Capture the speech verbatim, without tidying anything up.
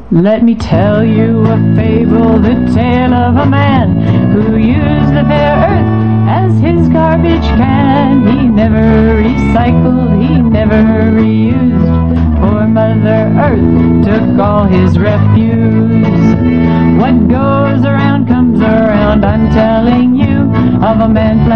Let me tell you a fable, the tale of a man who used the fair earth as his garbage can. He never recycled, he never reused, for Mother Earth took all his refuse. What goes around comes around, I'm telling you of a man